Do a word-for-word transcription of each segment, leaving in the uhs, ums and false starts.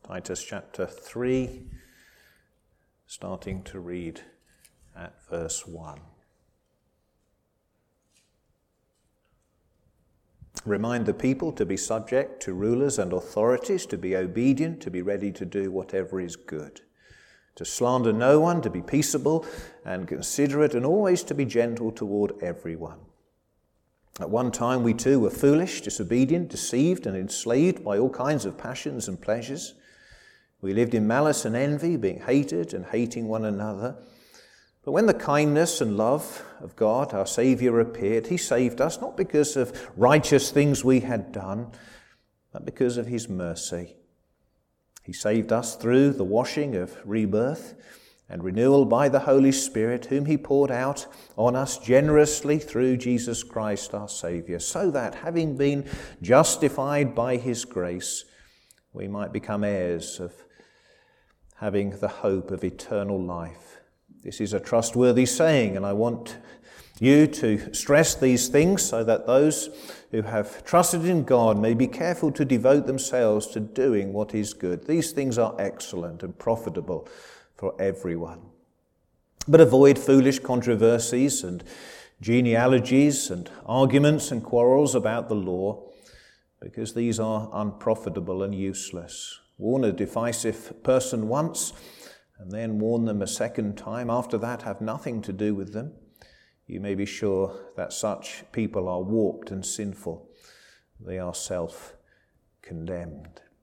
Titus chapter three, starting to read at verse one. Remind the people to be subject to rulers and authorities, to be obedient, to be ready to do whatever is good, to slander no one, to be peaceable and considerate, and always to be gentle toward everyone. At one time we too were foolish, disobedient, deceived, and enslaved by all kinds of passions and pleasures. We lived in malice and envy, being hated and hating one another. But when the kindness and love of God, our Saviour, appeared, he saved us, not because of righteous things we had done, but because of his mercy. He saved us through the washing of rebirth and renewal by the Holy Spirit, whom he poured out on us generously through Jesus Christ our Saviour, so that, having been justified by his grace, we might become heirs of having the hope of eternal life. This is a trustworthy saying, and I want you to stress these things so that those who have trusted in God may be careful to devote themselves to doing what is good. These things are excellent and profitable for everyone. But avoid foolish controversies and genealogies and arguments and quarrels about the law, because these are unprofitable and useless. Warn a divisive person once, and then warn them a second time. After that, have nothing to do with them. You may be sure that such people are warped and sinful. They are self-condemned.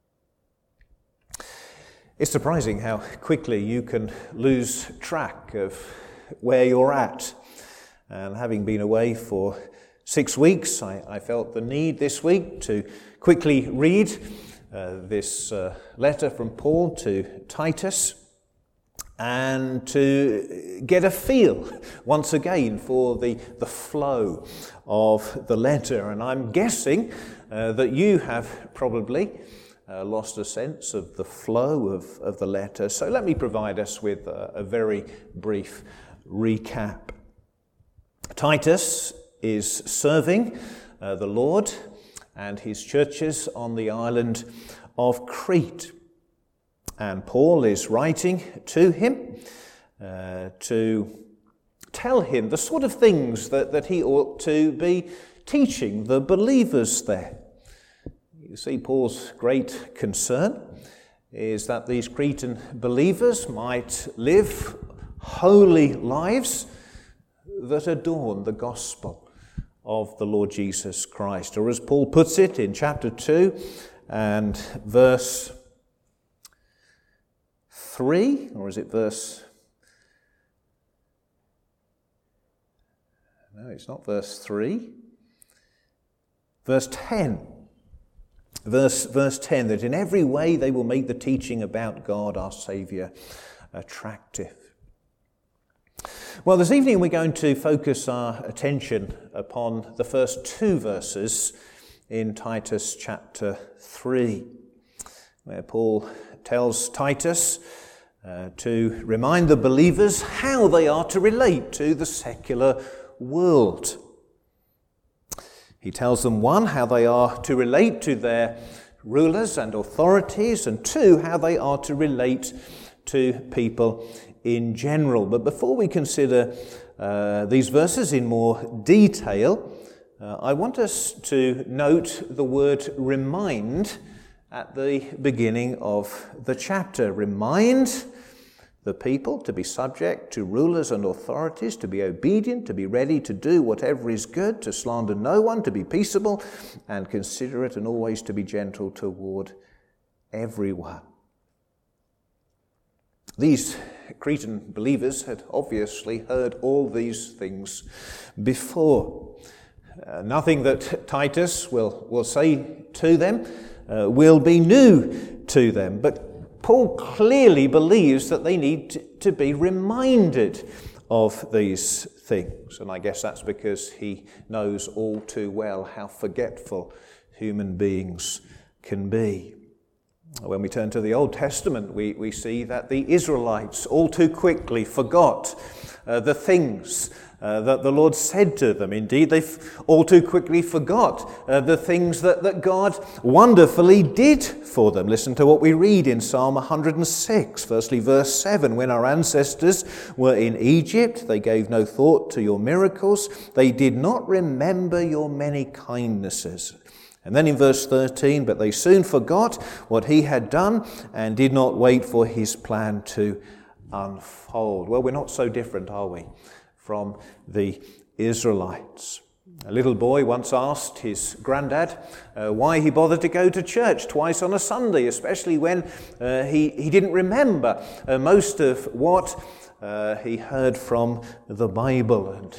It's surprising how quickly you can lose track of where you're at. And having been away for six weeks, I, I felt the need this week to quickly read uh, this uh, letter from Paul to Titus and to get a feel once again for the, the flow of the letter. And I'm guessing uh, that you have probably Uh, lost a sense of the flow of, of the letter. So let me provide us with a, a very brief recap. Titus is serving uh, the Lord and his churches on the island of Crete. And Paul is writing to him uh, to tell him the sort of things that, that he ought to be teaching the believers there. You see, Paul's great concern is that these Cretan believers might live holy lives that adorn the gospel of the Lord Jesus Christ. Or as Paul puts it in chapter two and verse three, or is it verse... No, it's not verse three. Verse ten. Verse, verse ten, that in every way they will make the teaching about God, our Saviour, attractive. Well, this evening we're going to focus our attention upon the first two verses in Titus chapter three, where Paul tells Titus uh, to remind the believers how they are to relate to the secular world. He tells them, one, how they are to relate to their rulers and authorities, and two, how they are to relate to people in general. But before we consider uh, these verses in more detail, uh, I want us to note the word remind at the beginning of the chapter. Remind the people to be subject to rulers and authorities, to be obedient, to be ready to do whatever is good, to slander no one, to be peaceable and considerate, and always to be gentle toward everyone. These Cretan believers had obviously heard all these things before. Uh, nothing that Titus will, will say to them uh, will be new to them, but Paul clearly believes that they need to be reminded of these things. And I guess that's because he knows all too well how forgetful human beings can be. When we turn to the Old Testament, we, we see that the Israelites all too quickly forgot uh, the things uh, that the Lord said to them. Indeed, they f- all too quickly forgot uh, the things that, that God wonderfully did for them. Listen to what we read in Psalm one hundred six, firstly verse seven. When our ancestors were in Egypt, they gave no thought to your miracles. They did not remember your many kindnesses. And then in verse thirteen, but they soon forgot what he had done and did not wait for his plan to unfold. Well, we're not so different, are we, from the Israelites? A little boy once asked his granddad uh, why he bothered to go to church twice on a Sunday, especially when uh, he, he didn't remember uh, most of what uh, he heard from the Bible. And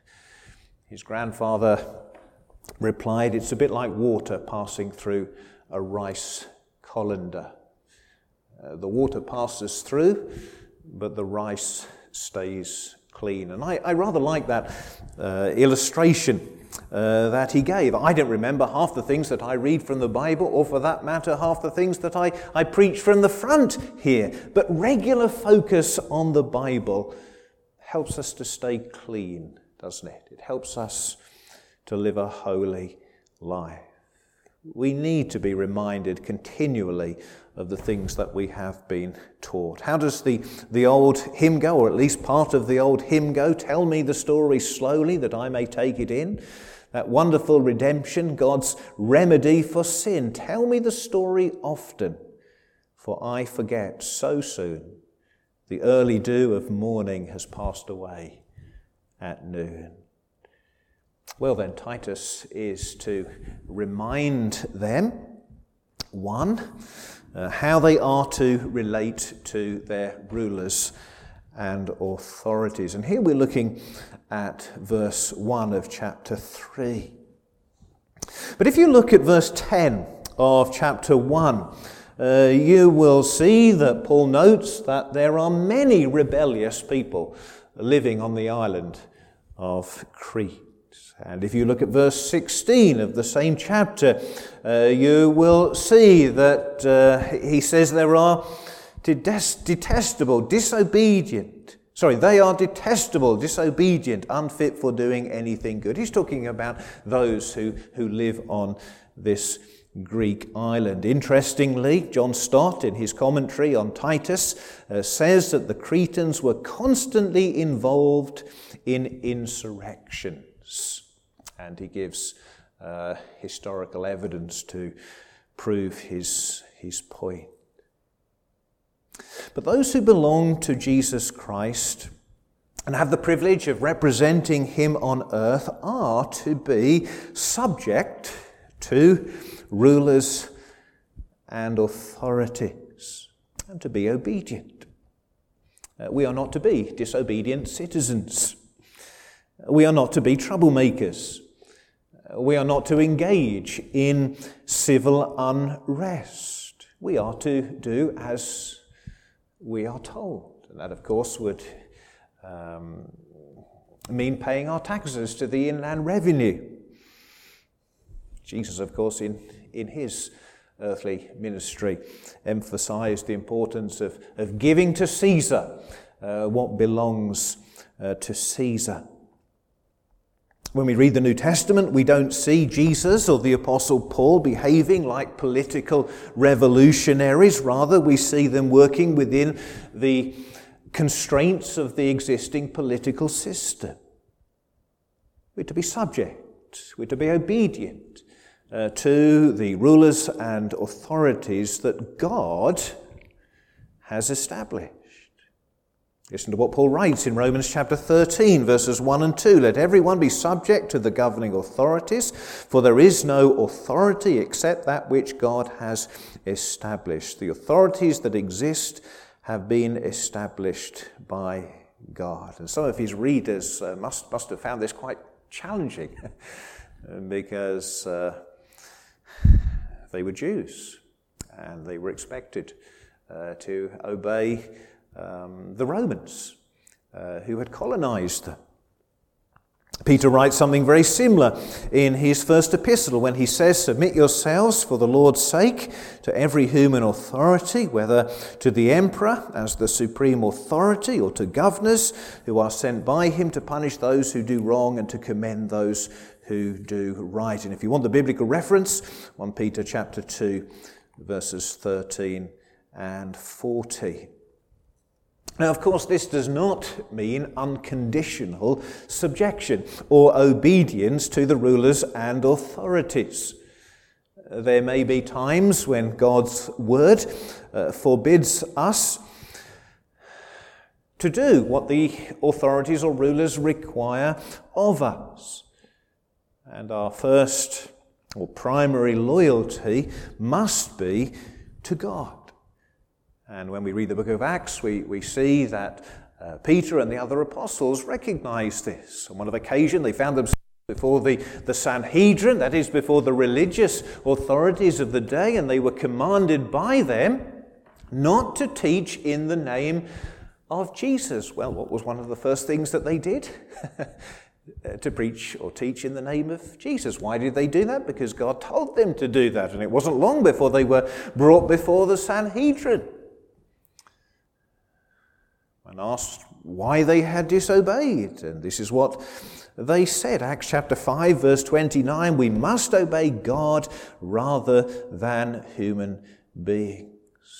his grandfather replied, it's a bit like water passing through a rice colander. Uh, the water passes through, but the rice stays clean. And I, I rather like that uh, illustration uh, that he gave. I don't remember half the things that I read from the Bible, or for that matter, half the things that I, I preach from the front here. But regular focus on the Bible helps us to stay clean, doesn't it? It helps us to live a holy life. We need to be reminded continually of the things that we have been taught. How does the, the old hymn go, or at least part of the old hymn go? Tell me the story slowly that I may take it in. That wonderful redemption, God's remedy for sin. Tell me the story often, for I forget so soon. The early dew of morning has passed away at noon. Well then, Titus is to remind them, one, uh, how they are to relate to their rulers and authorities. And here we're looking at verse one of chapter three. But if you look at verse ten of chapter one, uh, you will see that Paul notes that there are many rebellious people living on the island of Crete. And if you look at verse sixteen of the same chapter, uh, you will see that uh, he says there are detestable, disobedient, sorry, they are detestable, disobedient, unfit for doing anything good. He's talking about those who, who live on this Greek island. Interestingly, John Stott, in his commentary on Titus, uh, says that the Cretans were constantly involved in insurrections. And he gives uh, historical evidence to prove his, his point. But those who belong to Jesus Christ and have the privilege of representing him on earth are to be subject to rulers and authorities and to be obedient. Uh, we are not to be disobedient citizens. We are not to be troublemakers. We are not to engage in civil unrest. We are to do as we are told. And that, of course, would um, mean paying our taxes to the Inland Revenue. Jesus, of course, in, in his earthly ministry, emphasized the importance of, of giving to Caesar uh, what belongs uh, to Caesar. When we read the New Testament, we don't see Jesus or the Apostle Paul behaving like political revolutionaries. Rather, we see them working within the constraints of the existing political system. We're to be subject, we're to be obedient uh, to the rulers and authorities that God has established. Listen to what Paul writes in Romans chapter thirteen, verses one and two. Let everyone be subject to the governing authorities, for there is no authority except that which God has established. The authorities that exist have been established by God. And some of his readers uh, must, must have found this quite challenging because uh, they were Jews and they were expected uh, to obey Um, the Romans uh, who had colonized them. Peter writes something very similar in his first epistle when he says, "Submit yourselves for the Lord's sake to every human authority, whether to the emperor as the supreme authority or to governors who are sent by him to punish those who do wrong and to commend those who do right." And if you want the biblical reference, First Peter chapter two, verses thirteen and fourteen. Now, of course, this does not mean unconditional subjection or obedience to the rulers and authorities. There may be times when God's word uh, forbids us to do what the authorities or rulers require of us. And our first or primary loyalty must be to God. And when we read the book of Acts, we, we see that uh, Peter and the other apostles recognized this. On one occasion, they found themselves before the, the Sanhedrin, that is, before the religious authorities of the day, and they were commanded by them not to teach in the name of Jesus. Well, what was one of the first things that they did? To preach or teach in the name of Jesus. Why did they do that? Because God told them to do that, and it wasn't long before they were brought before the Sanhedrin. And asked why they had disobeyed. And this is what they said. Acts chapter five, verse twenty-nine, "We must obey God rather than human beings."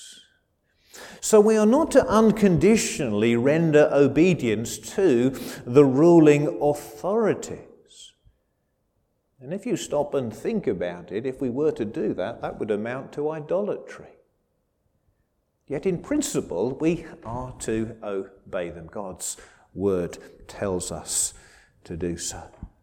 So we are not to unconditionally render obedience to the ruling authorities. And if you stop and think about it, if we were to do that, that would amount to idolatry. Yet in principle, we are to obey them. God's word tells us to do so.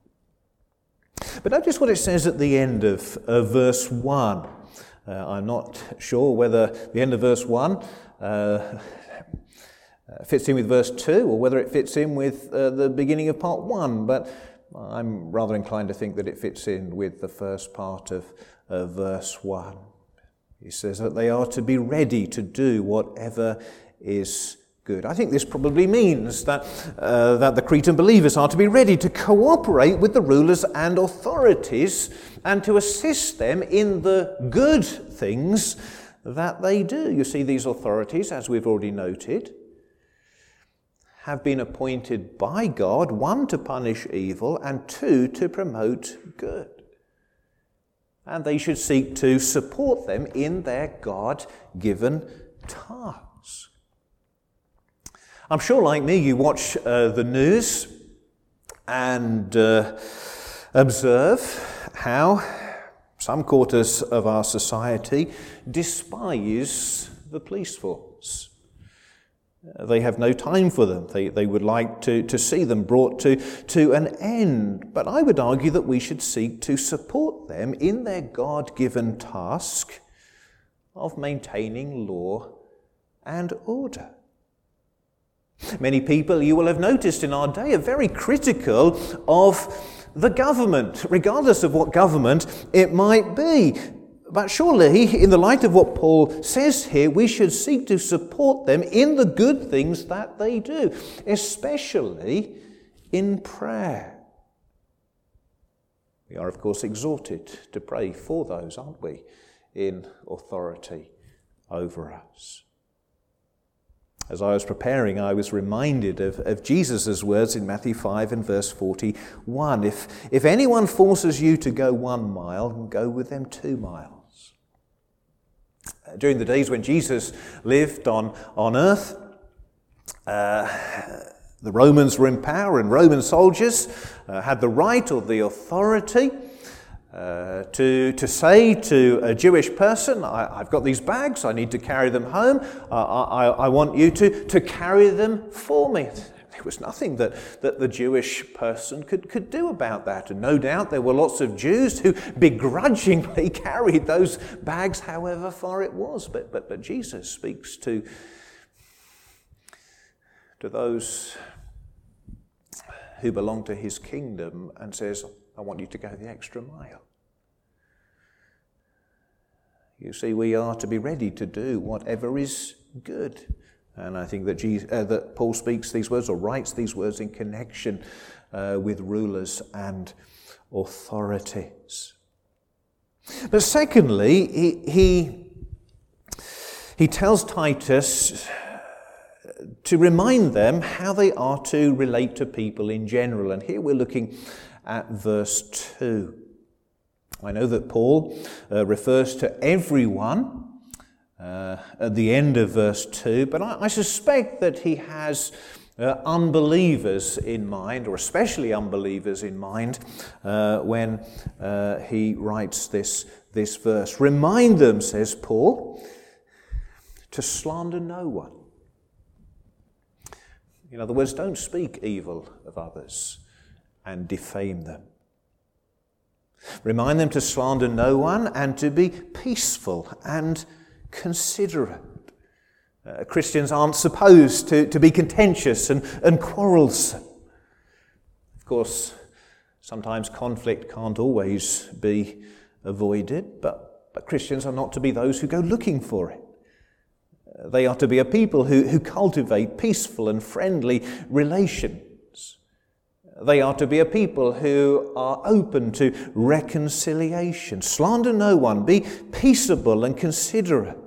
But notice what it says at the end of, of verse one. Uh, I'm not sure whether the end of verse one uh, fits in with verse two or whether it fits in with uh, the beginning of part one, but I'm rather inclined to think that it fits in with the first part of, of verse one. He says that they are to be ready to do whatever is good. I think this probably means that uh, that the Cretan believers are to be ready to cooperate with the rulers and authorities and to assist them in the good things that they do. You see, these authorities, as we've already noted, have been appointed by God, one, to punish evil, and two, to promote good. And they should seek to support them in their God-given tasks. I'm sure, like me, you watch uh, the news and uh, observe how some quarters of our society despise the police force. They have no time for them. They, they would like to, to see them brought to, to an end. But I would argue that we should seek to support them in their God-given task of maintaining law and order. Many people, you will have noticed in our day, are very critical of the government, regardless of what government it might be. But surely, in the light of what Paul says here, we should seek to support them in the good things that they do, especially in prayer. We are, of course, exhorted to pray for those, aren't we, in authority over us. As I was preparing, I was reminded of, of Jesus' words in Matthew five and verse forty-one. If, if anyone forces you to go one mile, go with them two miles. During the days when Jesus lived on, on earth, uh, the Romans were in power, and Roman soldiers uh, had the right or the authority Uh, to, to say to a Jewish person, I, I've got these bags, I need to carry them home, uh, I, I want you to, to carry them for me. There was nothing that, that the Jewish person could, could do about that. And no doubt there were lots of Jews who begrudgingly carried those bags however far it was. But, but, but Jesus speaks to, to those who belong to his kingdom and says, I want you to go the extra mile. You see, we are to be ready to do whatever is good. And I think that, Jesus, uh, that Paul speaks these words or writes these words in connection uh, with rulers and authorities. But secondly, he, he, he tells Titus to remind them how they are to relate to people in general. And here we're looking at verse two. I know that Paul uh, refers to everyone uh, at the end of verse two, but I, I suspect that he has uh, unbelievers in mind, or especially unbelievers in mind, uh, when uh, he writes this, this verse. Remind them, says Paul, to slander no one. In other words, don't speak evil of others and defame them. Remind them to slander no one and to be peaceful and considerate. Uh, Christians aren't supposed to, to be contentious and, and quarrelsome. Of course, sometimes conflict can't always be avoided, but, but Christians are not to be those who go looking for it. They are to be a people who, who cultivate peaceful and friendly relations. They are to be a people who are open to reconciliation. Slander no one. Be peaceable and considerate.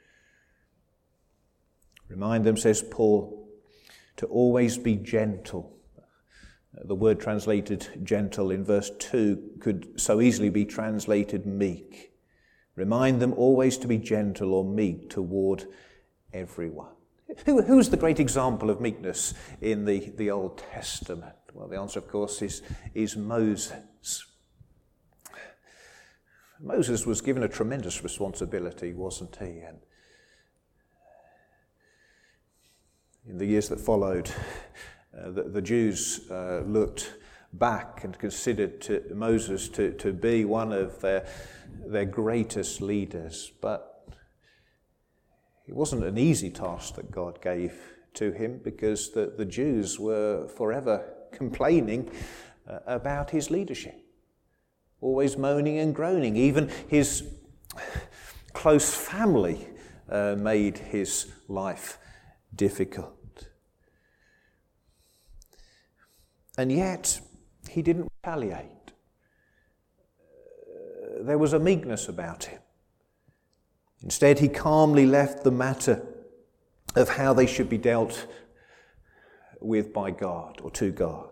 Remind them, says Paul, to always be gentle. The word translated gentle in verse two could so easily be translated meek. Remind them always to be gentle or meek toward everyone. Who, who's the great example of meekness in the, the Old Testament? Well, the answer, of course, is, is Moses. Moses was given a tremendous responsibility, wasn't he? And in the years that followed, uh, the, the Jews uh, looked back and considered to Moses to, to be one of their, their greatest leaders. But it wasn't an easy task that God gave to him, because the, the Jews were forever complaining uh, about his leadership, always moaning and groaning. Even his close family uh, made his life difficult. And yet, he didn't retaliate. Uh, there was a meekness about him. Instead, he calmly left the matter of how they should be dealt with by God or to God.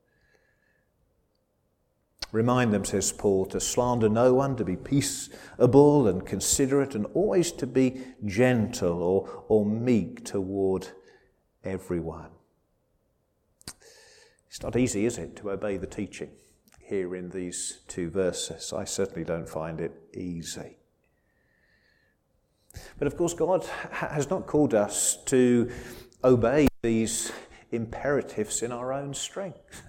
Remind them, says Paul, to slander no one, to be peaceable and considerate, and always to be gentle or, or meek toward everyone. It's not easy, is it, to obey the teaching here in these two verses? I certainly don't find it easy. But of course, God has not called us to obey these imperatives in our own strength.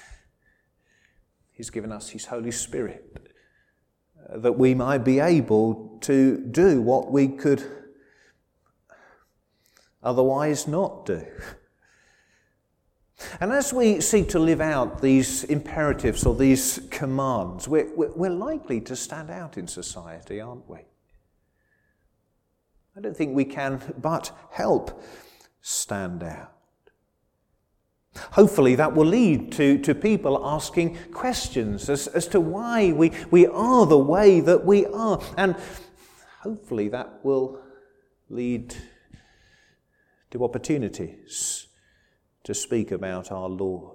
He's given us His Holy Spirit uh, that we might be able to do what we could otherwise not do. And as we seek to live out these imperatives or these commands, we're, we're likely to stand out in society, aren't we? I don't think we can but help stand out. Hopefully that will lead to, to people asking questions as, as to why we, we are the way that we are. And hopefully that will lead to opportunities to speak about our Lord.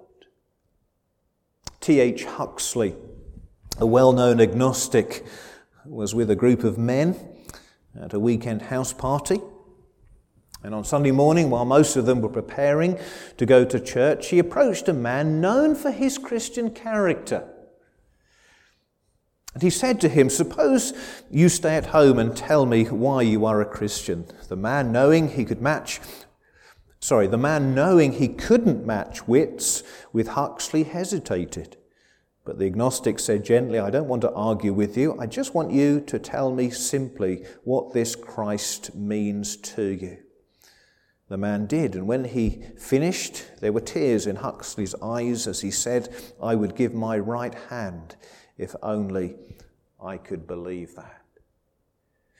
T H Huxley, a well-known agnostic, was with a group of men at a weekend house party. And on Sunday morning, while most of them were preparing to go to church, he approached a man known for his Christian character. And he said to him, "Suppose you stay at home and tell me why you are a Christian." The man, knowing he could match, sorry, the man knowing he couldn't match wits with Huxley, hesitated. But the agnostic said gently, "I don't want to argue with you. I just want you to tell me simply what this Christ means to you." The man did, and when he finished, there were tears in Huxley's eyes as he said, "I would give my right hand if only I could believe that."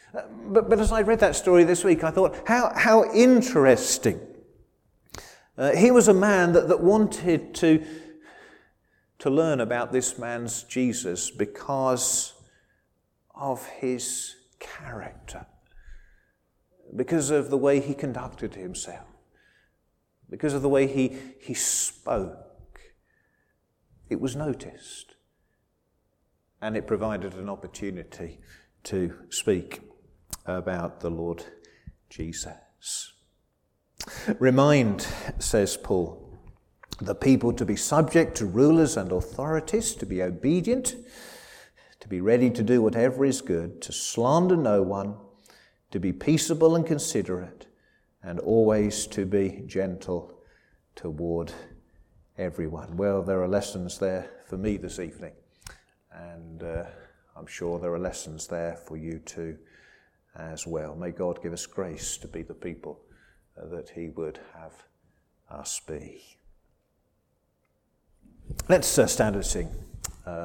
Uh, but, but as I read that story this week, I thought, how, how interesting. Uh, he was a man that, that wanted to, to learn about this man's Jesus because of his character, because of the way he conducted himself, because of the way he, he spoke. It was noticed, and it provided an opportunity to speak about the Lord Jesus. Remind, says Paul, the people to be subject to rulers and authorities, to be obedient, to be ready to do whatever is good, to slander no one, to be peaceable and considerate, and always to be gentle toward everyone. Well, there are lessons there for me this evening, and uh, I'm sure there are lessons there for you too as well. May God give us grace to be the people uh, that he would have us be. Let's uh, stand and sing.